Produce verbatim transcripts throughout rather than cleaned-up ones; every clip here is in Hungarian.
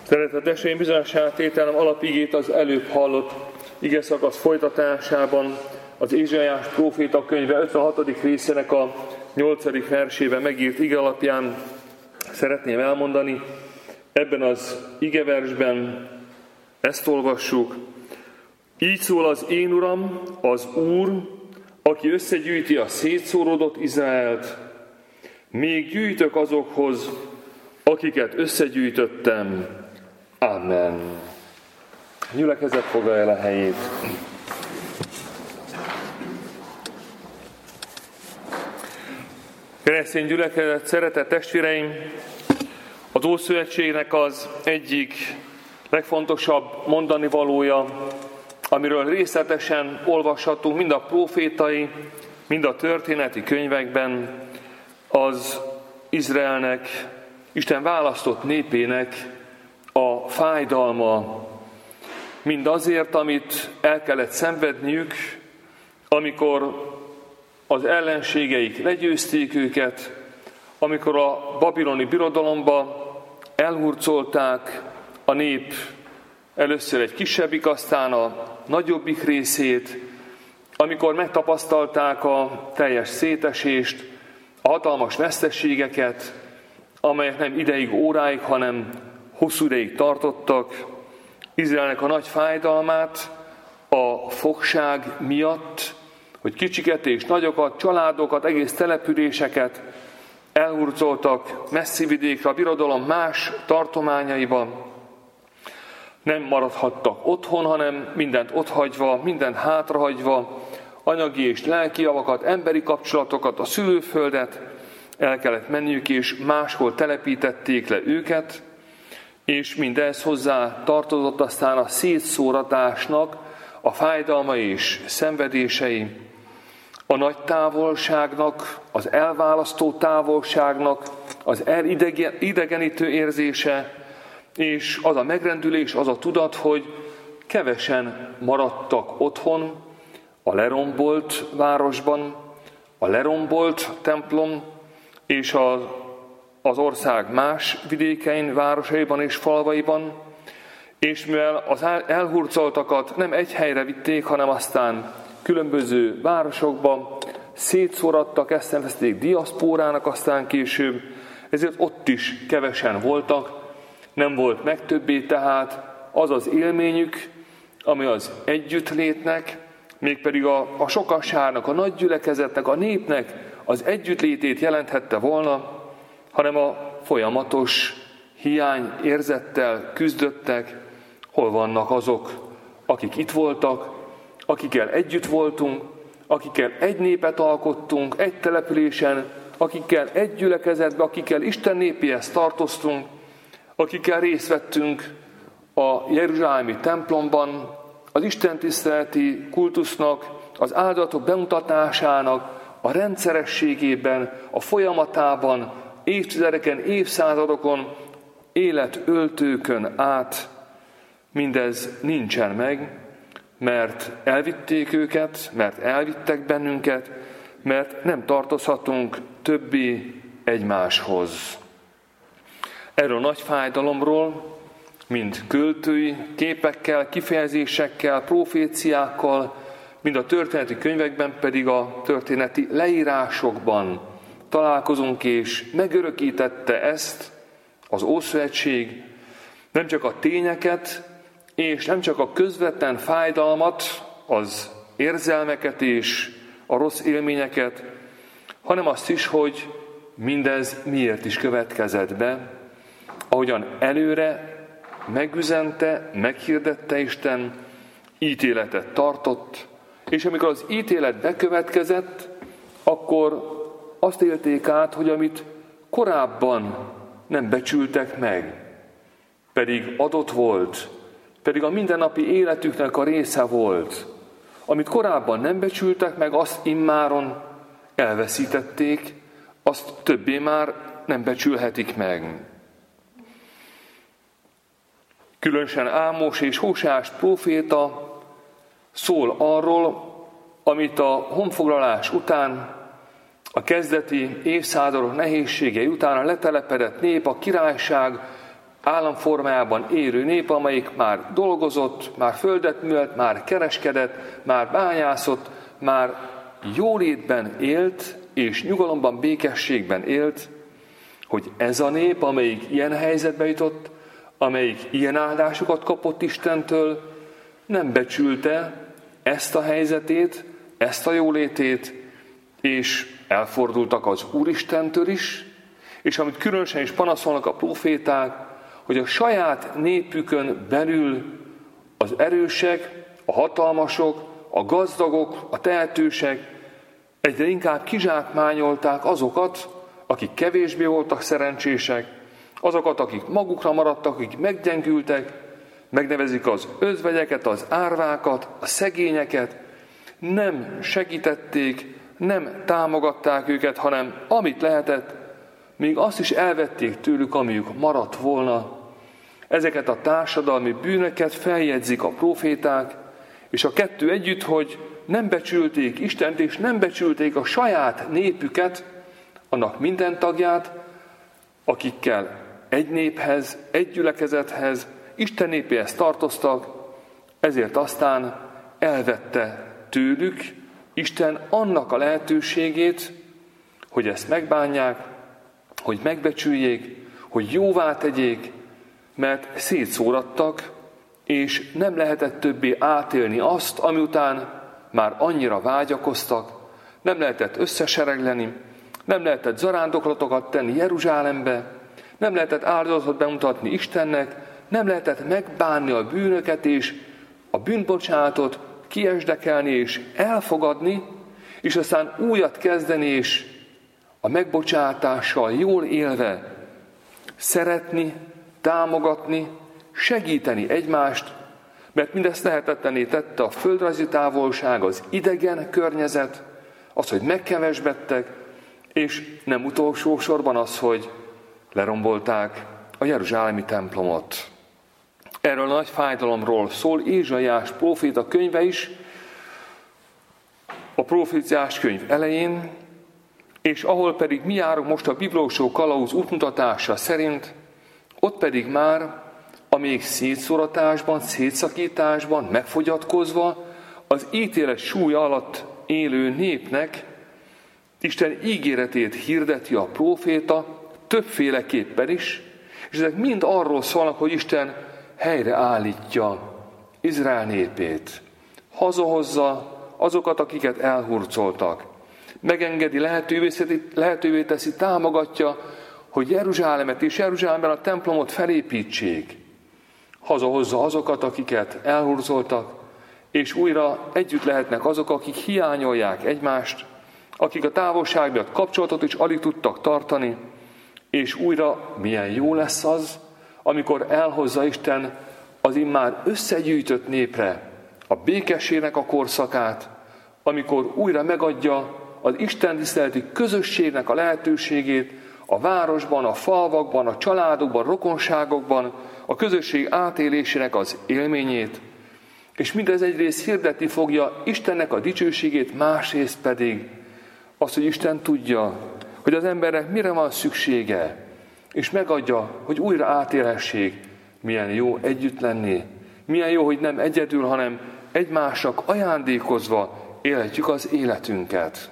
Szeretett testvéreim, bizonyosságot tételem alapigét az előbb hallott ige szakasz folytatásában az Ézsaiás próféta könyve ötvenhatodik részének a nyolcadik versében megírt ige alapján szeretném elmondani. Ebben az igeversben ezt olvassuk. Így szól az én Uram, az Úr, aki összegyűjti a szétszóródott Izraelt. Még gyűjtök azokhoz, akiket összegyűjtöttem. Amen. A gyülekezet foglalja el a helyét. Keresztény gyülekezet, szeretett testvéreim, az Ószövetségnek az egyik legfontosabb mondani valója, amiről részletesen olvashatunk mind a prófétai, mind a történeti könyvekben, az Izraelnek, Isten választott népének a fájdalma, mind azért, amit el kellett szenvedniük, amikor az ellenségeik legyőzték őket, amikor a babiloni birodalomba elhurcolták a nép először egy kisebbik, aztán a nagyobbik részét, amikor megtapasztalták a teljes szétesést, a hatalmas veszteségeket, amelyek nem ideig, óráig, hanem hosszú ideig tartottak, Izraelnek a nagy fájdalmát a fogság miatt, hogy kicsiket és nagyokat, családokat, egész településeket elhurcoltak messzi vidékre, a birodalom más tartományaiban. Nem maradhattak otthon, hanem mindent otthagyva, mindent hátrahagyva, anyagi és lelki javakat, emberi kapcsolatokat, a szülőföldet el kellett menniük, és máshol telepítették le őket, és mindez hozzá tartozott aztán a szétszóratásnak a fájdalmai és szenvedései, a nagy távolságnak, az elválasztó távolságnak, az elidegenítő érzése, és az a megrendülés, az a tudat, hogy kevesen maradtak otthon, a lerombolt városban, a lerombolt templom, és az, az ország más vidékein, városaiban és falvaiban, és mivel az elhurcoltakat nem egy helyre vitték, hanem aztán különböző városokba szétszórattak, ezt nevezték diaszpórának aztán később, ezért ott is kevesen voltak, nem volt meg többé tehát az az élményük, ami az együttlétnek, mégpedig a, a sokasságnak, a nagy gyülekezetnek, a népnek az együttlétét jelenthette volna, hanem a folyamatos hiány érzettel küzdöttek. Hol vannak azok, akik itt voltak, akikkel együtt voltunk, akikkel egy népet alkottunk, egy településen, akikkel egy gyülekezetben, akikkel Isten népéhez tartoztunk, akikkel részt vettünk a jeruzsálemi templomban, az istentiszteleti kultusznak, az áldozatok bemutatásának, a rendszerességében, a folyamatában, évtizedeken, évszázadokon, életöltőkön át. Mindez nincsen meg, mert elvitték őket, mert elvittek bennünket, mert nem tartozhatunk többé egymáshoz. Erről a nagy fájdalomról, mind költői képekkel, kifejezésekkel, proféciákkal, mind a történeti könyvekben, pedig a történeti leírásokban találkozunk, és megörökítette ezt az Ószövetség, nem csak a tényeket, és nem csak a közvetlen fájdalmat, az érzelmeket és a rossz élményeket, hanem azt is, hogy mindez miért is következett be, ahogyan előre megüzente, meghirdette Isten, ítéletet tartott, és amikor az ítélet bekövetkezett, akkor azt élték át, hogy amit korábban nem becsültek meg, pedig adott volt, pedig a mindennapi életüknek a része volt, amit korábban nem becsültek meg, azt immáron elveszítették, azt többé már nem becsülhetik meg. Különösen Ámos és Hóseás próféta szól arról, amit a honfoglalás után, a kezdeti évszázadok nehézségei után a letelepedett nép, a királyság államformájában élő nép, amelyik már dolgozott, már földet művelt, már kereskedett, már bányászott, már jólétben élt, és nyugalomban, békességben élt, hogy ez a nép, amelyik ilyen helyzetbe jutott, amelyik ilyen áldásokat kapott Istentől, nem becsülte ezt a helyzetét, ezt a jólétét, és elfordultak az Úristentől is, és amit különösen is panaszolnak a próféták, hogy a saját népükön belül az erősek, a hatalmasok, a gazdagok, a tehetősek egyre inkább kizsákmányolták azokat, akik kevésbé voltak szerencsések, azokat, akik magukra maradtak, akik meggyengültek, megnevezik az özvegyeket, az árvákat, a szegényeket, nem segítették, nem támogatták őket, hanem amit lehetett, még azt is elvették tőlük, amiük maradt volna. Ezeket a társadalmi bűnöket feljegyzik a próféták, és a kettő együtt, hogy nem becsülték Istent, és nem becsülték a saját népüket, annak minden tagját, akikkel egy néphez, egy gyülekezethez, Isten népéhez tartoztak, ezért aztán elvette tőlük Isten annak a lehetőségét, hogy ezt megbánják, hogy megbecsüljék, hogy jóvá tegyék, mert szétszórattak, és nem lehetett többé átélni azt, ami után már annyira vágyakoztak, nem lehetett összeseregleni, nem lehetett zarándoklatokat tenni Jeruzsálembe, nem lehetett áldozatot bemutatni Istennek, nem lehetett megbánni a bűnöket és a bűnbocsánatot kiesdekelni és elfogadni, és aztán újat kezdeni és a megbocsátással jól élve szeretni, támogatni, segíteni egymást, mert mindezt lehetetlené tette a földrajzi távolság, az idegen környezet, az, hogy megkevesbettek, és nem utolsó sorban az, hogy lerombolták a jeruzsálemi templomot. Erről a nagy fájdalomról szól Ézsaiás próféta könyve is, a proféciás könyv elején, és ahol pedig mi járunk most a biblósó kalauz útmutatása szerint, ott pedig már a még szétszóratásban, szétszakításban, megfogyatkozva, az ítélet súlya alatt élő népnek Isten ígéretét hirdeti a próféta, többféleképpen is, és ezek mind arról szólnak, hogy Isten helyreállítja Izrael népét, hazahozza azokat, akiket elhurcoltak, megengedi, lehetővé, lehetővé teszi, támogatja, hogy Jeruzsálemet és Jeruzsálemben a templomot felépítsék, hazahozza azokat, akiket elhurcoltak, és újra együtt lehetnek azok, akik hiányolják egymást, akik a távolság miatt kapcsolatot is alig tudtak tartani, és újra milyen jó lesz az, amikor elhozza Isten az immár összegyűjtött népre a békességnek a korszakát, amikor újra megadja az Isten tiszteleti közösségnek a lehetőségét a városban, a falvakban, a családokban, a rokonságokban, a közösség átélésének az élményét, és mindez egyrészt hirdetni fogja Istennek a dicsőségét, másrészt pedig azt, hogy Isten tudja, hogy az embernek mire van szüksége, és megadja, hogy újra átélhessék, milyen jó együtt lenni, milyen jó, hogy nem egyedül, hanem egymásnak ajándékozva élhetjük az életünket.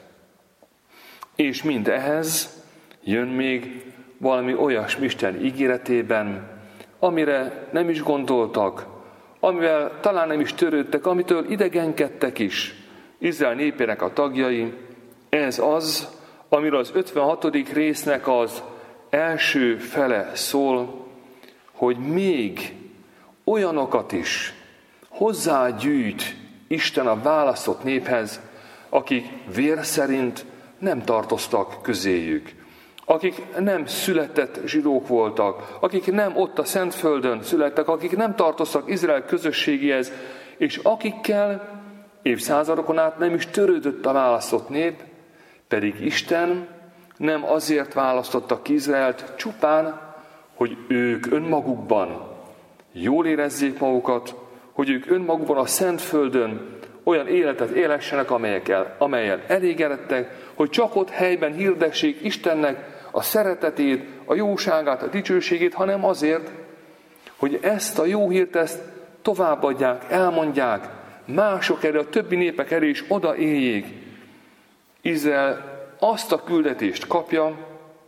És mind ehhez jön még valami olyasmi Isten ígéretében, amire nem is gondoltak, amivel talán nem is törődtek, amitől idegenkedtek is Izrael népének a tagjai. Ez az, amiről az ötvenhatodik résznek az első fele szól, hogy még olyanokat is hozzágyűjt Isten a választott néphez, akik vér szerint nem tartoztak közéjük, akik nem született zsidók voltak, akik nem ott a Szentföldön születtek, akik nem tartoztak Izrael közösségéhez, és akikkel évszázadokon át nem is törődött a választott nép, pedig Isten nem azért választotta ki Izraelt csupán, hogy ők önmagukban jól érezzék magukat, hogy ők önmagukban a Szentföldön olyan életet élessenek, amelyekkel, amelyen elégedettek, hogy csak ott helyben hirdessék Istennek a szeretetét, a jóságát, a dicsőségét, hanem azért, hogy ezt a jó hírt, ezt továbbadják, elmondják, mások erre, a többi népek erre is odaéljék. Izrael azt a küldetést kapja,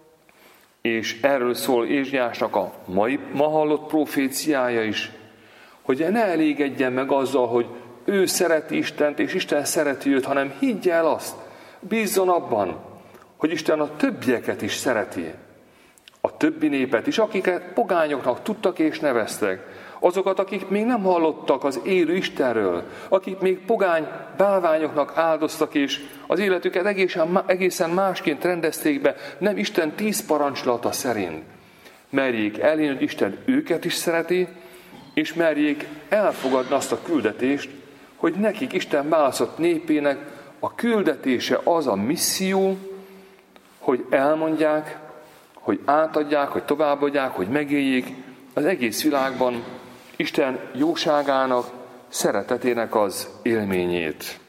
és erről szól Ézsaiásnak a mai, ma hallott proféciája is, hogy ne elégedjen meg azzal, hogy ő szereti Istent, és Isten szereti őt, hanem higgye el azt, bízzon abban, hogy Isten a többieket is szereti. A többi népet is, akiket pogányoknak tudtak és neveztek. Azokat, akik még nem hallottak az élő Istenről, akik még pogány bálványoknak áldoztak, és az életüket egészen, egészen másként rendezték be, nem Isten tíz parancsolata szerint. Merjék elhinni, hogy Isten őket is szereti, és merjék elfogadni azt a küldetést, hogy nekik Isten választott népének a küldetése az a misszió, hogy elmondják, hogy átadják, hogy továbbadják, hogy megéljék az egész világban Isten jóságának, szeretetének az élményét.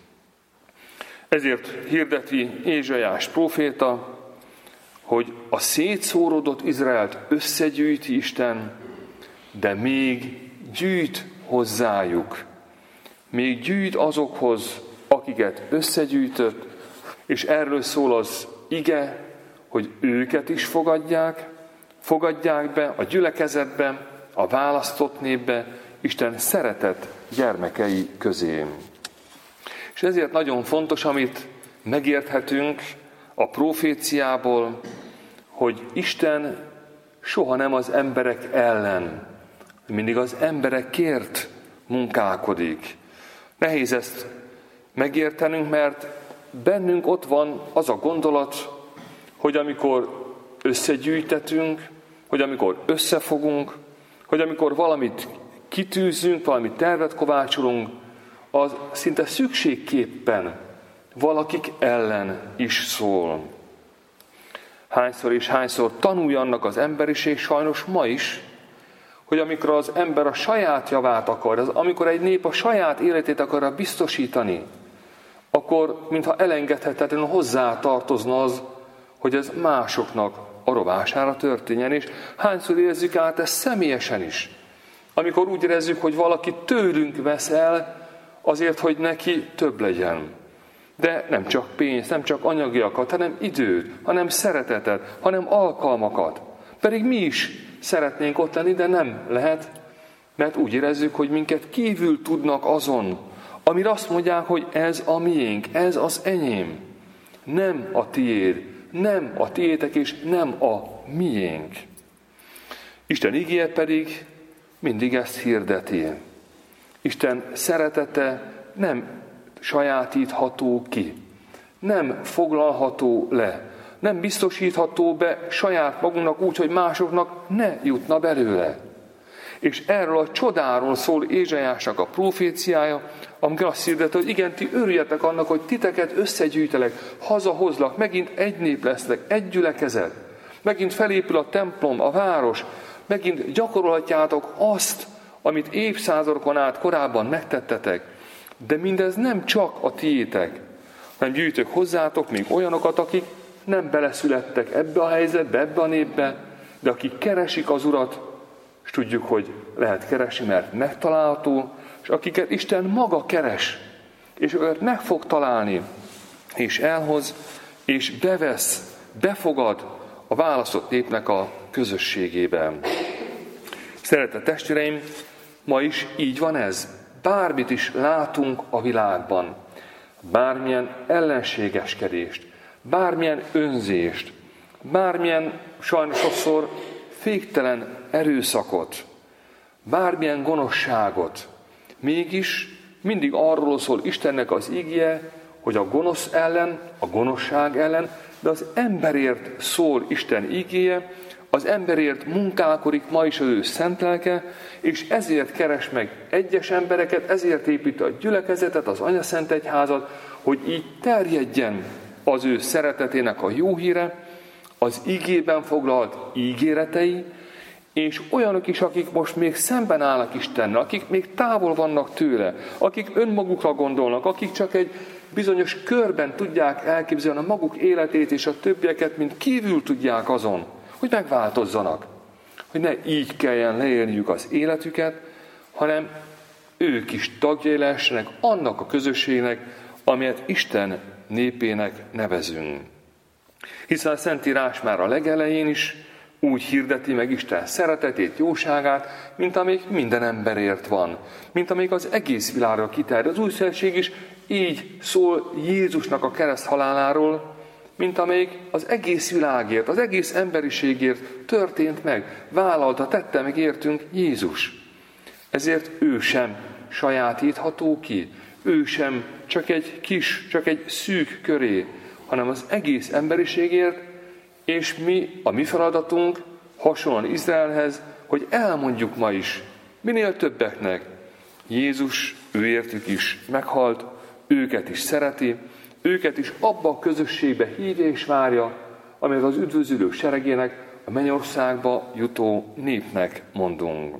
Ezért hirdeti Ézsaiás próféta, hogy a szétszóródott Izraelt összegyűjti Isten, de még gyűjt hozzájuk. Még gyűjt azokhoz, akiket összegyűjtött, és erről szól az ige, hogy őket is fogadják, fogadják be a gyülekezetbe, a választott népbe, Isten szeretett gyermekei közé. És ezért nagyon fontos, amit megérthetünk a proféciából, hogy Isten soha nem az emberek ellen, mindig az emberekért munkálkodik. Nehéz ezt megértenünk, mert bennünk ott van az a gondolat, hogy amikor összegyűjtetünk, hogy amikor összefogunk, hogy amikor valamit kitűzünk, valamit tervet kovácsolunk, az szinte szükségképpen valakik ellen is szól. Hányszor és hányszor tanulja annak az emberiség, sajnos ma is, hogy amikor az ember a saját javát akar, az, amikor egy nép a saját életét akarja biztosítani, akkor mintha elengedhetetlenül hozzá tartozna az, hogy ez másoknak a rovására történjen, és hányszor érezzük át ezt személyesen is. Amikor úgy érezzük, hogy valaki tőlünk vesz el azért, hogy neki több legyen. De nem csak pénzt, nem csak anyagiakat, hanem időt, hanem szeretetet, hanem alkalmakat. Pedig mi is szeretnénk ott lenni, de nem lehet, mert úgy érezzük, hogy minket kívül tudnak azon, amire azt mondják, hogy ez a miénk, ez az enyém. Nem a tiéd, nem a tiétek, és nem a miénk. Isten igéje pedig mindig ezt hirdeti. Isten szeretete nem sajátítható ki, nem foglalható le, nem biztosítható be saját magunknak úgy, hogy másoknak ne jutna belőle. És erről a csodáról szól Ézsaiásnak a proféciája, amikor azt hirdeti, hogy igen, ti örüljetek annak, hogy titeket összegyűjtelek, hazahozlak, megint egy nép lesznek, egy gyülekezet, megint felépül a templom, a város, megint gyakorolhatjátok azt, amit évszázadokon át korábban megtettetek, de mindez nem csak a tiétek, hanem gyűjtök hozzátok még olyanokat, akik nem beleszülettek ebbe a helyzetbe, ebbe a népbe, de akik keresik az Urat, és tudjuk, hogy lehet keresni, mert megtalálható, és akiket Isten maga keres, és őket meg fog találni, és elhoz, és bevesz, befogad a választott népnek a közösségében. Szeretett testvéreim, ma is így van ez. Bármit is látunk a világban, bármilyen ellenségeskedést, bármilyen önzést, bármilyen sajnos sokszor féktelen erőszakot, bármilyen gonoszságot, mégis mindig arról szól Istennek az igéje, hogy a gonosz ellen, a gonoszság ellen, de az emberért szól Isten igéje, az emberért munkálkodik ma is az ő szent lelke, és ezért keres meg egyes embereket, ezért épít a gyülekezetet, az Anyaszent Egyházat, hogy így terjedjen az ő szeretetének a jó híre, az igében foglalt ígéretei, és olyanok is, akik most még szemben állnak Istennel, akik még távol vannak tőle, akik önmagukra gondolnak, akik csak egy bizonyos körben tudják elképzelni a maguk életét és a többieket, mint kívül tudják azon, hogy megváltozzanak. hogy ne így kelljen leélniük az életüket, hanem ők is tagjai lehessenek annak a közösségnek, amelyet Isten népének nevezünk. Hiszen a Szentírás már a legelején is úgy hirdeti meg Isten szeretetét, jóságát, mint amelyik minden emberért van, mint amelyik az egész világra kiterjed. Az Új Szövetség is így szól Jézusnak a kereszt haláláról, mint amelyik az egész világért, az egész emberiségért történt meg, vállalta, tette meg értünk Jézus. Ezért ő sem sajátítható ki, ő sem csak egy kis, csak egy szűk köré, hanem az egész emberiségért, és mi, a mi feladatunk, hasonlóan Izraelhez, hogy elmondjuk ma is, minél többeknek, Jézus őértük is meghalt, őket is szereti, őket is abba a közösségbe hívja és várja, amelyet az üdvözülő seregének, a mennyországba jutó népnek mondunk.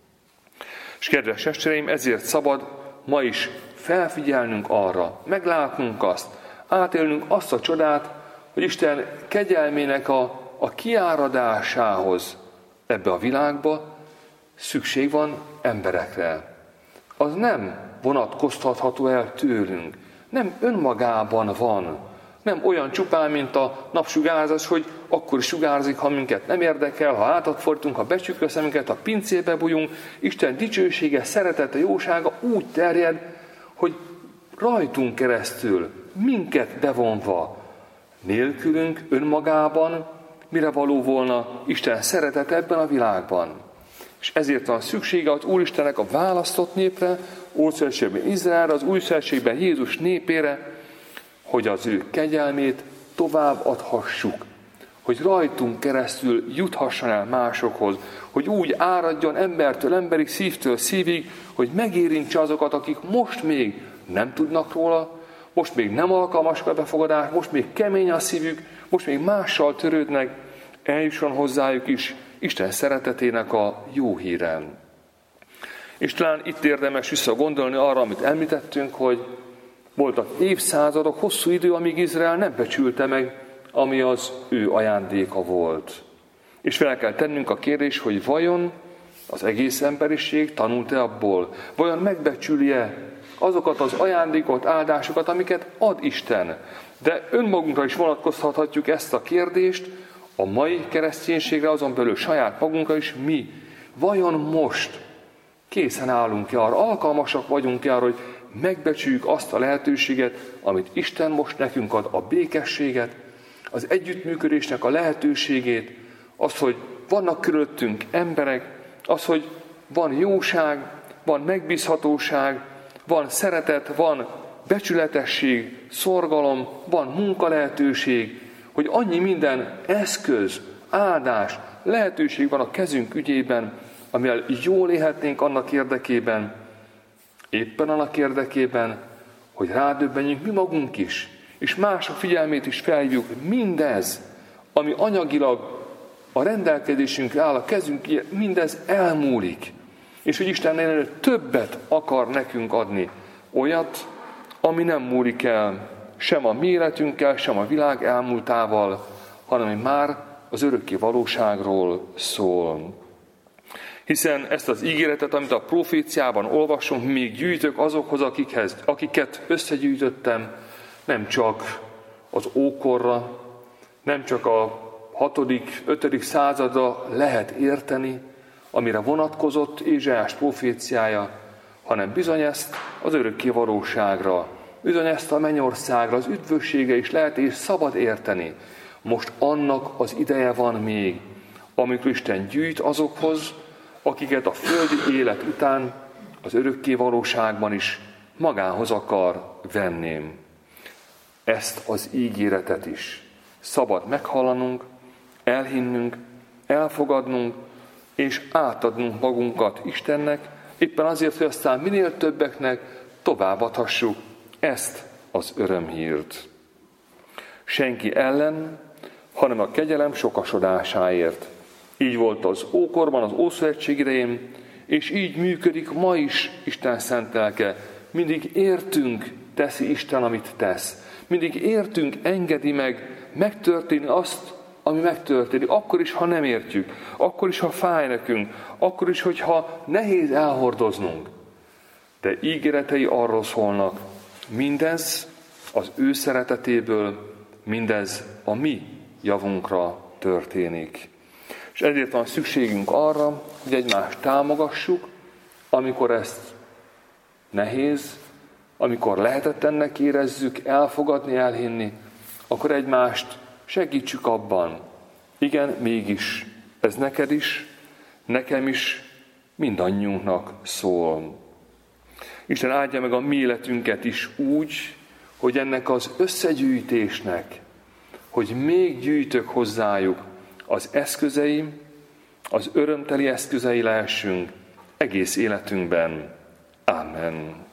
És kedves testvéreim, ezért szabad ma is felfigyelnünk arra, meglátnunk azt, átélnünk azt a csodát, hogy Isten kegyelmének a, a kiáradásához ebbe a világba szükség van emberekre. Az nem vonatkoztatható el tőlünk, nem önmagában van, nem olyan csupán, mint a napsugárzás, hogy akkor is sugárzik, ha minket nem érdekel, ha átat fordítunk, ha becsukjuk a szemünket, ha pincébe bújunk. Isten dicsősége, szeretete, jósága úgy terjed, hogy rajtunk keresztül, minket bevonva, nélkülünk önmagában, mire való volna Isten szeretet ebben a világban. És ezért van szüksége az Úristennek a választott népre, Ószövetségben Izraelre, az Új Szövetségben Jézus népére, hogy az ő kegyelmét tovább adhassuk, hogy rajtunk keresztül juthasson el másokhoz, hogy úgy áradjon embertől emberig, szívtől szívig, hogy megérintse azokat, akik most még nem tudnak róla, most még nem alkalmasak a befogadás, most még kemény a szívük, most még mással törődnek, eljusson hozzájuk is Isten szeretetének a jó híre. És talán itt érdemes visszagondolni arra, amit említettünk, hogy voltak évszázadok, hosszú idő, amíg Izrael nem becsülte meg, ami az ő ajándéka volt. És fel kell tennünk a kérdés, hogy vajon az egész emberiség tanult-e abból? Vajon megbecsülje azokat az ajándékot, áldásokat, amiket ad Isten? De önmagunkra is vonatkoztathatjuk ezt a kérdést, a mai kereszténységre, azon belül saját magunkra is, mi vajon most készen állunk-e arra, alkalmasak vagyunk-e arra, hogy megbecsüljük azt a lehetőséget, amit Isten most nekünk ad, a békességet, az együttműködésnek a lehetőségét, az, hogy vannak körülöttünk emberek, az, hogy van jóság, van megbízhatóság, van szeretet, van becsületesség, szorgalom, van munkalehetőség, hogy annyi minden eszköz, áldás, lehetőség van a kezünk ügyében, amivel jól élhetnénk annak érdekében, éppen annak érdekében, hogy rádöbbenjünk mi magunk is, és mások figyelmét is felhívjuk, mindez, ami anyagilag a rendelkezésünkre áll, a kezünk, mindez elmúlik, és hogy Isten ennél többet akar nekünk adni, olyat, ami nem múlik el, sem a mi életünkkel, sem a világ elmúltával, hanem ami már az örökké valóságról szól. Hiszen ezt az ígéretet, amit a proféciában olvasunk, még gyűjtök azokhoz, akikhez, akiket összegyűjtöttem, nem csak az ókorra, nem csak a hatodik, ötödik századra lehet érteni, amire vonatkozott Ézsaiás proféciája, hanem bizony ezt az örökké valóságra, bizony ezt a mennyországra, az üdvössége is lehet és szabad érteni. Most annak az ideje van még, amikor Isten gyűjt azokhoz, akiket a földi élet után az örökké valóságban is magához akar venni. Ezt az ígéretet is szabad meghallanunk, elhinnünk, elfogadnunk, és átadnunk magunkat Istennek, éppen azért, hogy aztán minél többeknek továbbadhassuk ezt az örömhírt. Senki ellen, hanem a kegyelem sokasodásáért. Így volt az ókorban, az Ószövetség idején, és így működik ma is Isten szent lelke. Mindig értünk teszi Isten, amit tesz. Mindig értünk engedi meg megtörténni azt, ami megtörténik, akkor is, ha nem értjük, akkor is, ha fáj nekünk, akkor is, hogyha nehéz elhordoznunk. De ígéretei arról szólnak, mindez az ő szeretetéből, mindez a mi javunkra történik. És ezért van szükségünk arra, hogy egymást támogassuk, amikor ezt nehéz, amikor lehetetlennek érezzük, elfogadni, elhinni, akkor egymást segítsük abban. Igen, mégis, ez neked is, nekem is, mindannyiunknak szól. Isten áldja meg a mi életünket is úgy, hogy ennek az összegyűjtésnek, hogy még gyűjtök hozzájuk az eszközeim, az örömteli eszközei lehessünk egész életünkben. Amen.